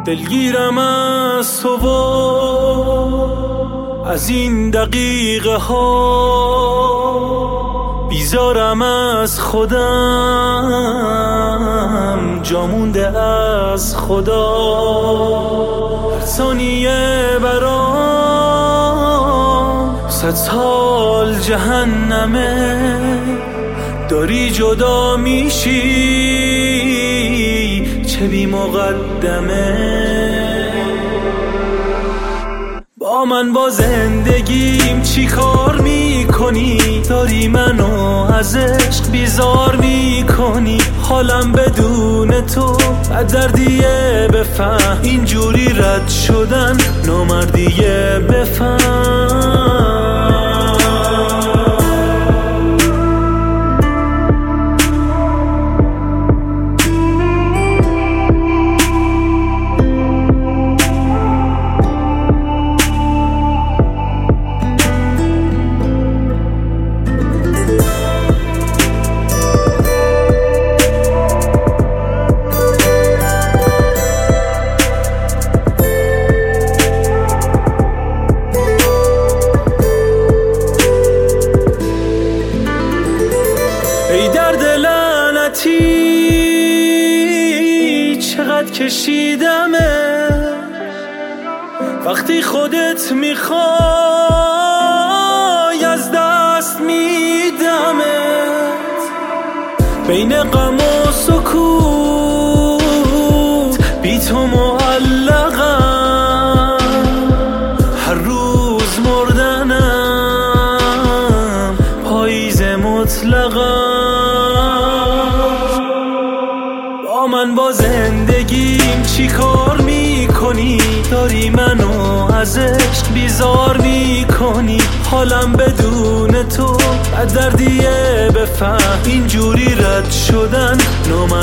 دلگیرم از تو و از این دقیقه ها، بیزارم از خودم، جا مونده از خدا. هر ثانیه برام 100 سال جهنمه، داری جدا میشی چه بی مقدمه. با من با زندگیم چی کار میکنی؟ داری منو از عشق بیزار میکنی. حالم بدون تو دردیه، بفهم اینجوری رد شدن نامردیه، بفهم. ای درد لعنتی چقدر کشیدمه، وقتی خودت میخوای از دست میدمت. بین غم و سکوت بی تو معلقم، هر روز مردنم پاییز مطلقم. با من با زندگیم چی کار میکنی؟ داری منو از عشق بیزار میکنی. حالم بدون تو دردیه، بفهم اینجوری رد شدن